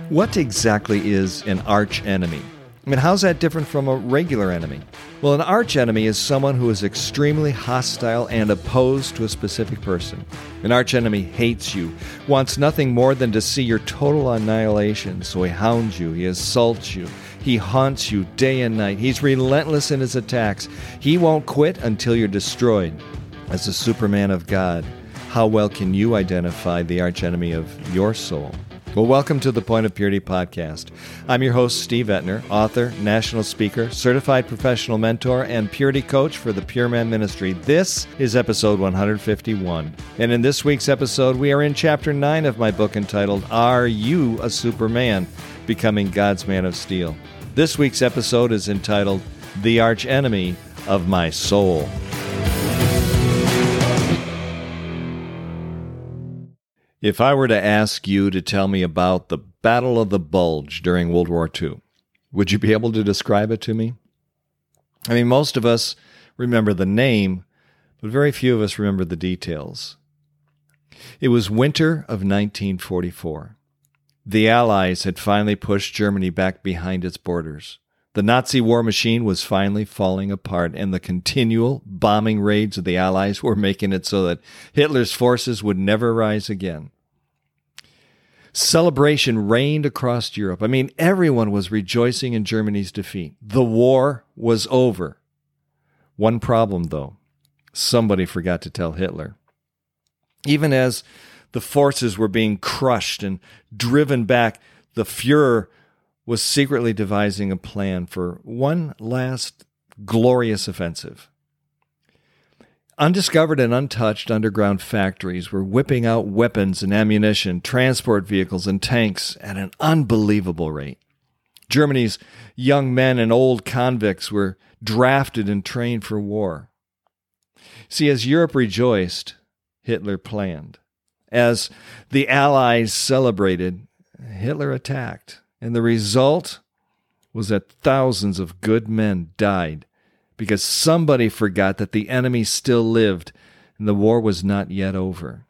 What exactly is an arch enemy? I mean, how's that different from a regular enemy? Well, an arch enemy is someone who is extremely hostile and opposed to a specific person. An arch enemy hates you, wants nothing more than to see your total annihilation, so he hounds you, he assaults you, he haunts you day and night. He's relentless in his attacks. He won't quit until you're destroyed. As the Superman of God, how well can you identify the arch enemy of your soul? Well, welcome to the Point of Purity podcast. I'm your host, Steve Etner, author, national speaker, certified professional mentor, and purity coach for the Pure Man Ministry. This is episode 151. And in this week's episode, we are in chapter 9 of my book entitled, Are You a Superman? Becoming God's Man of Steel. This week's episode is entitled, The Arch Enemy of My Soul. If I were to ask you to tell me about the Battle of the Bulge during World War II, would you be able to describe it to me? I mean, most of us remember the name, but very few of us remember the details. It was winter of 1944. The Allies had finally pushed Germany back behind its borders. The Nazi war machine was finally falling apart, and the continual bombing raids of the Allies were making it so that Hitler's forces would never rise again. Celebration reigned across Europe. I mean, everyone was rejoicing in Germany's defeat. The war was over. One problem, though. Somebody forgot to tell Hitler. Even as the forces were being crushed and driven back, the Fuhrer was secretly devising a plan for one last glorious offensive. Undiscovered and untouched underground factories were whipping out weapons and ammunition, transport vehicles, and tanks at an unbelievable rate. Germany's young men and old convicts were drafted and trained for war. See, as Europe rejoiced, Hitler planned. As the Allies celebrated, Hitler attacked. And the result was that thousands of good men died because somebody forgot that the enemy still lived and the war was not yet over.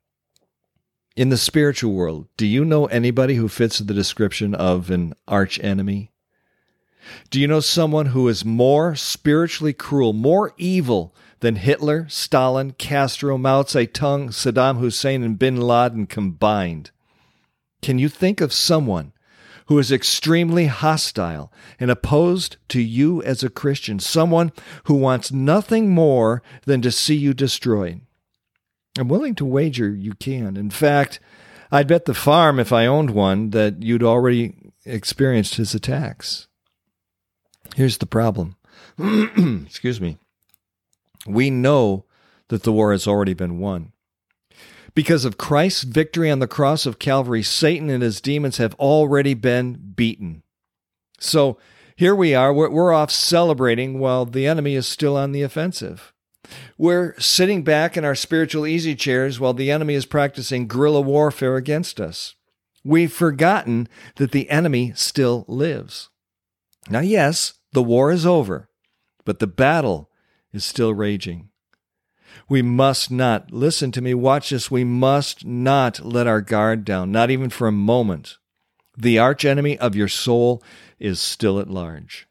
In the spiritual world, do you know anybody who fits the description of an arch enemy? Do you know someone who is more spiritually cruel, more evil than Hitler, Stalin, Castro, Mao Zedong, Saddam Hussein, and bin Laden combined? Can you think of someone who is extremely hostile and opposed to you as a Christian, someone who wants nothing more than to see you destroyed? I'm willing to wager you can. In fact, I'd bet the farm, if I owned one, that you'd already experienced his attacks. Here's the problem. Excuse me. We know that the war has already been won. Because of Christ's victory on the cross of Calvary, Satan and his demons have already been beaten. So here we are, we're off celebrating while the enemy is still on the offensive. We're sitting back in our spiritual easy chairs while the enemy is practicing guerrilla warfare against us. We've forgotten that the enemy still lives. Now, yes, the war is over, but the battle is still raging. We must not, listen to me, watch this, we must not let our guard down, not even for a moment. The archenemy of your soul is still at large.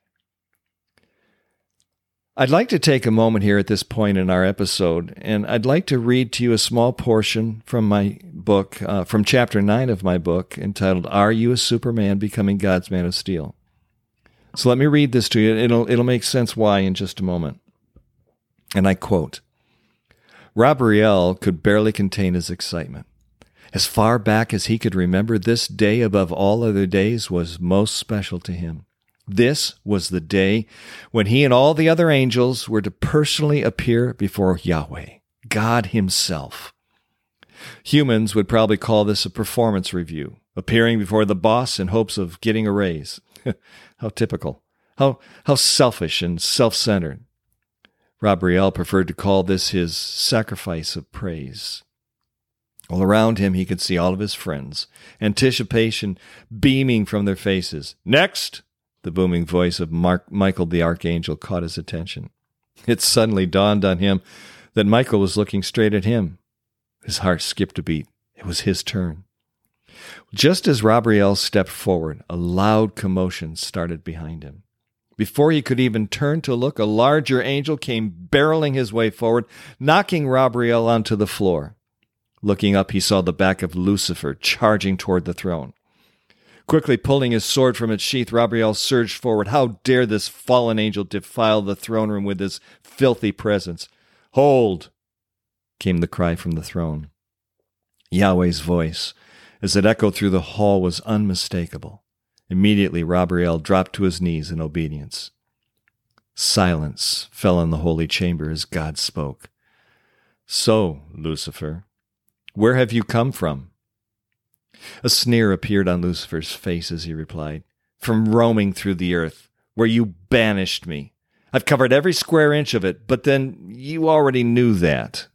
I'd like to take a moment here at this point in our episode, and I'd like to read to you a small portion from my book, from chapter 9 of my book, entitled, Are You a Superman? Becoming God's Man of Steel. So let me read this to you. It'll make sense why in just a moment. And I quote, Rabriel could barely contain his excitement. As far back as he could remember, this day above all other days was most special to him. This was the day when he and all the other angels were to personally appear before Yahweh, God himself. Humans would probably call this a performance review, appearing before the boss in hopes of getting a raise. How typical. How selfish and self-centered. Rabriel preferred to call this his sacrifice of praise. All around him he could see all of his friends, anticipation beaming from their faces. Next, the booming voice of Michael the Archangel caught his attention. It suddenly dawned on him that Michael was looking straight at him. His heart skipped a beat. It was his turn. Just as Rabriel stepped forward, a loud commotion started behind him. Before he could even turn to look, a larger angel came barreling his way forward, knocking Rabriel onto the floor. Looking up, he saw the back of Lucifer charging toward the throne. Quickly pulling his sword from its sheath, Rabriel surged forward. How dare this fallen angel defile the throne room with his filthy presence? "Hold!" came the cry from the throne. Yahweh's voice, as it echoed through the hall, was unmistakable. Immediately, Rabriel dropped to his knees in obedience. Silence fell on the holy chamber as God spoke. "So, Lucifer, where have you come from?" A sneer appeared on Lucifer's face as he replied, "From roaming through the earth, where you banished me. I've covered every square inch of it, but then you already knew that."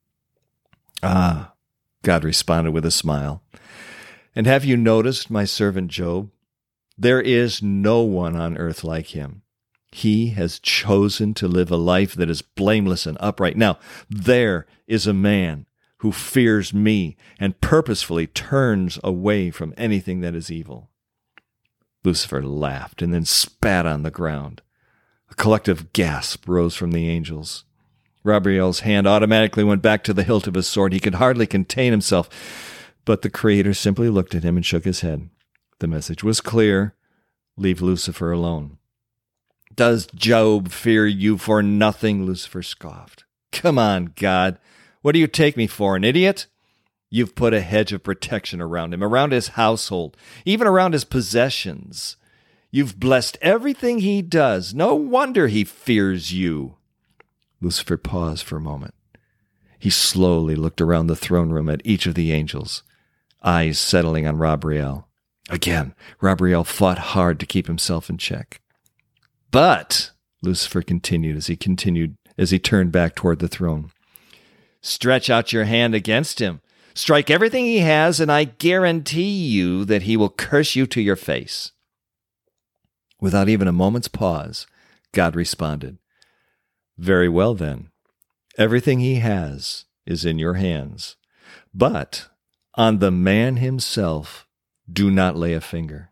"Ah," God responded with a smile. "And have you noticed my servant Job? There is no one on earth like him. He has chosen to live a life that is blameless and upright. Now, there is a man who fears me and purposefully turns away from anything that is evil." Lucifer laughed and then spat on the ground. A collective gasp rose from the angels. Rabriel's hand automatically went back to the hilt of his sword. He could hardly contain himself, but the Creator simply looked at him and shook his head. The message was clear: leave Lucifer alone. "Does Job fear you for nothing?" Lucifer scoffed. "Come on, God. What do you take me for, an idiot? You've put a hedge of protection around him, around his household, even around his possessions. You've blessed everything he does. No wonder he fears you." Lucifer paused for a moment. He slowly looked around the throne room at each of the angels, eyes settling on Rabriel. Again, Rabriel fought hard to keep himself in check. "But," Lucifer continued as he turned back toward the throne, "stretch out your hand against him. Strike everything he has, and I guarantee you that he will curse you to your face." Without even a moment's pause, God responded, "Very well then. Everything he has is in your hands. But on the man himself, do not lay a finger."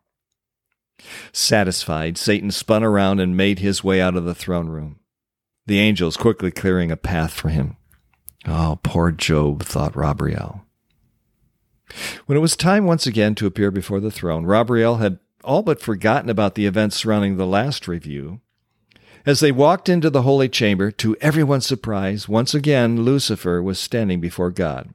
Satisfied, Satan spun around and made his way out of the throne room, the angels quickly clearing a path for him. Oh, poor Job, thought Rabriel. When it was time once again to appear before the throne, Rabriel had all but forgotten about the events surrounding the last review. As they walked into the holy chamber, to everyone's surprise, once again Lucifer was standing before God.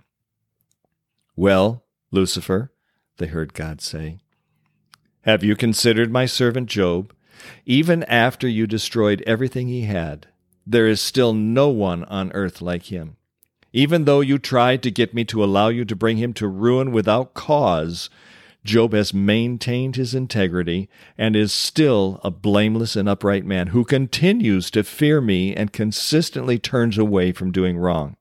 "Well, Lucifer," they heard God say, "have you considered my servant Job? Even after you destroyed everything he had, there is still no one on earth like him. Even though you tried to get me to allow you to bring him to ruin without cause, Job has maintained his integrity and is still a blameless and upright man who continues to fear me and consistently turns away from doing wrong."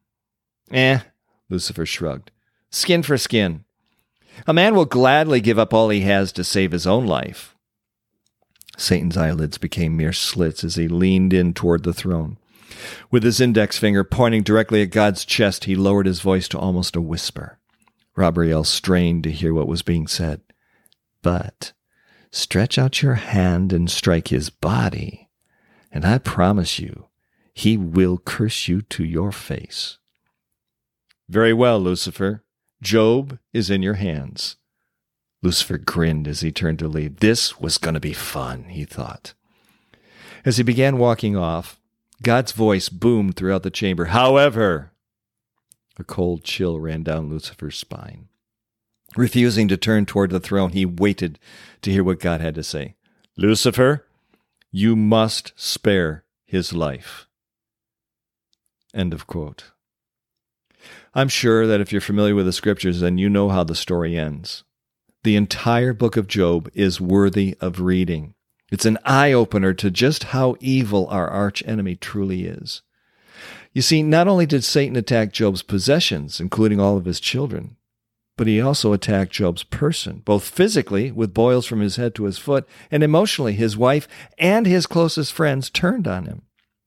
Lucifer shrugged. "Skin for skin. A man will gladly give up all he has to save his own life." Satan's eyelids became mere slits as he leaned in toward the throne. With his index finger pointing directly at God's chest, he lowered his voice to almost a whisper. Rabriel strained to hear what was being said. "But stretch out your hand and strike his body, and I promise you, he will curse you to your face." "Very well, Lucifer. Job is in your hands." Lucifer grinned as he turned to leave. This was going to be fun, he thought. As he began walking off, God's voice boomed throughout the chamber. "However," a cold chill ran down Lucifer's spine. Refusing to turn toward the throne, he waited to hear what God had to say. "Lucifer, you must spare his life." End of quote. I'm sure that if you're familiar with the scriptures, then you know how the story ends. The entire book of Job is worthy of reading. It's an eye-opener to just how evil our archenemy truly is. You see, not only did Satan attack Job's possessions, including all of his children, but he also attacked Job's person, both physically, with boils from his head to his foot, and emotionally, his wife and his closest friends turned on him.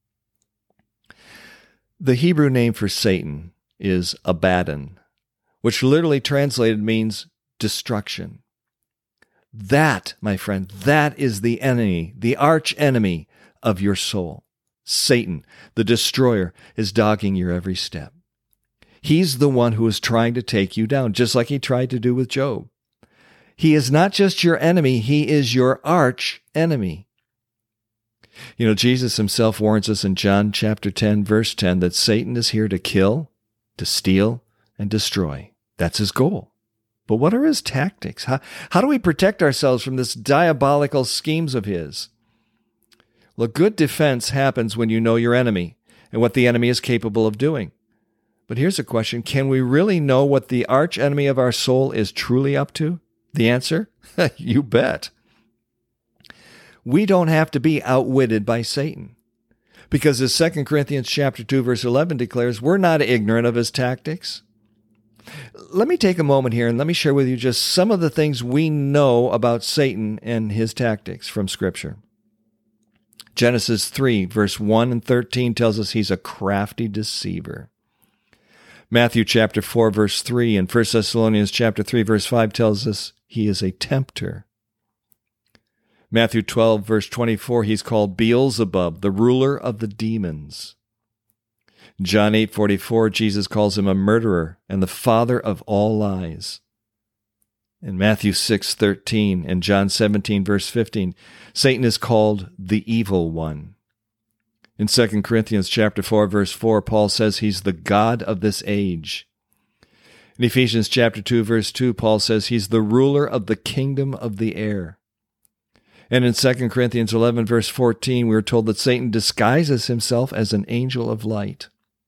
The Hebrew name for Satan is Abaddon, which literally translated means destruction. That, my friend, that is the enemy, the arch enemy of your soul. Satan, the destroyer, is dogging your every step. He's the one who is trying to take you down, just like he tried to do with Job. He is not just your enemy, he is your arch enemy. You know, Jesus himself warns us in John chapter 10, verse 10, that Satan is here to kill, to steal, and destroy. That's his goal. But what are his tactics? How do we protect ourselves from this diabolical schemes of his? Well, a good defense happens when you know your enemy and what the enemy is capable of doing. But here's a question. Can we really know what the arch enemy of our soul is truly up to? The answer? You bet. We don't have to be outwitted by Satan. Because as 2 Corinthians chapter 2, verse 11 declares, we're not ignorant of his tactics. Let me take a moment here and let me share with you just some of the things we know about Satan and his tactics from Scripture. Genesis 3, verse 1 and 13 tells us he's a crafty deceiver. Matthew chapter 4, verse 3, and 1 Thessalonians chapter 3, verse 5 tells us he is a tempter. Matthew 12, verse 24, he's called Beelzebub, the ruler of the demons. John 8:44, Jesus calls him a murderer and the father of all lies. In Matthew 6:13 and John 17, verse 15, Satan is called the evil one. In 2 Corinthians chapter 4, verse 4, Paul says he's the god of this age. In Ephesians chapter 2, verse 2, Paul says he's the ruler of the kingdom of the air. And in 2 Corinthians 11, verse 14, we're told that Satan disguises himself as an angel of light.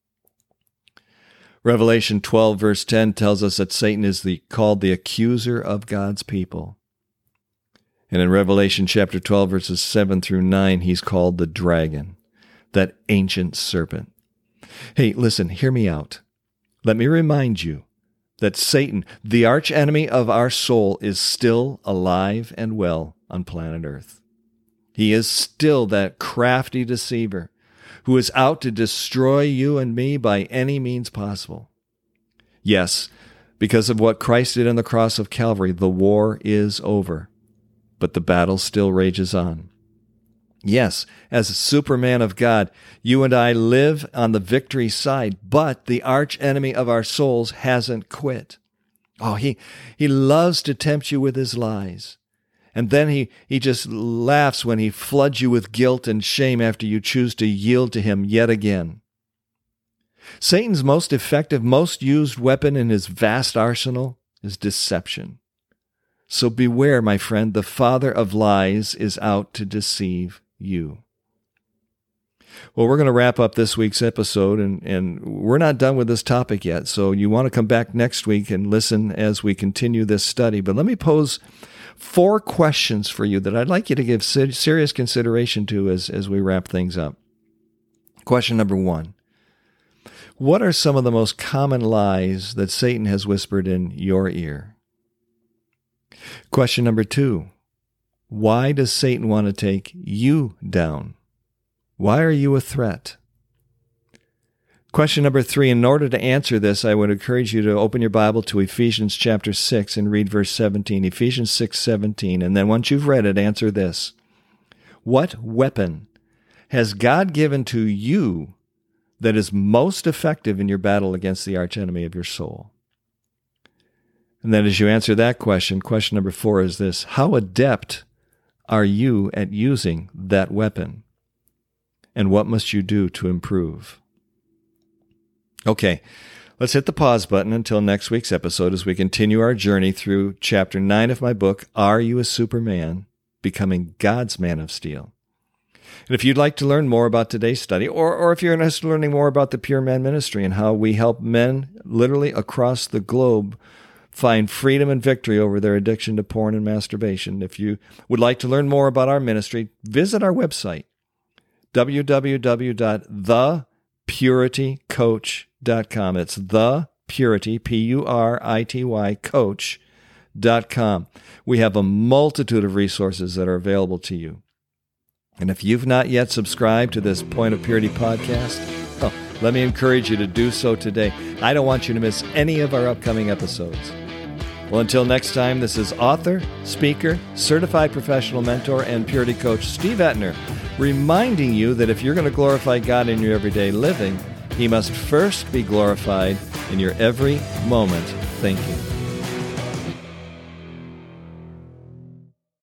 Revelation 12, verse 10 tells us that Satan is called the accuser of God's people. And in Revelation chapter 12, verses 7 through 9, he's called the dragon, that ancient serpent. Hey, listen, hear me out. Let me remind you that Satan, the arch enemy of our soul, is still alive and well on planet Earth. He is still that crafty deceiver who is out to destroy you and me by any means possible. Yes, because of what Christ did on the cross of Calvary, the war is over, but the battle still rages on. Yes, as a Superman of God, you and I live on the victory side, but the arch enemy of our souls hasn't quit. Oh, he loves to tempt you with his lies. And then he just laughs when he floods you with guilt and shame after you choose to yield to him yet again. Satan's most effective, most used weapon in his vast arsenal is deception. So beware, my friend, the father of lies is out to deceive you. Well, we're going to wrap up this week's episode, and we're not done with this topic yet, so you want to come back next week and listen as we continue this study. But let me pose 4 questions for you that I'd like you to give serious consideration to as we wrap things up. Question number 1. What are some of the most common lies that Satan has whispered in your ear? Question number 2. Why does Satan want to take you down? Why are you a threat? Question number 3, in order to answer this, I would encourage you to open your Bible to Ephesians chapter 6 and read verse 17, Ephesians 6:17, and then once you've read it, answer this. What weapon has God given to you that is most effective in your battle against the archenemy of your soul? And then as you answer that question number 4 is this: how adept are you at using that weapon? And what must you do to improve? Okay, let's hit the pause button until next week's episode as we continue our journey through chapter 9 of my book, Are You a Superman? Becoming God's Man of Steel. And if you'd like to learn more about today's study, or if you're interested in learning more about the Pure Man Ministry and how we help men literally across the globe find freedom and victory over their addiction to porn and masturbation, if you would like to learn more about our ministry, visit our website, www.thepuritycoach.com. It's the Purity, P-U-R-I-T-Y, coach.com. We have a multitude of resources that are available to you. And if you've not yet subscribed to this Point of Purity podcast, let me encourage you to do so today. I don't want you to miss any of our upcoming episodes. Well, until next time, this is author, speaker, certified professional mentor, and purity coach Steve Etner, reminding you that if you're going to glorify God in your everyday living, He must first be glorified in your every moment thinking.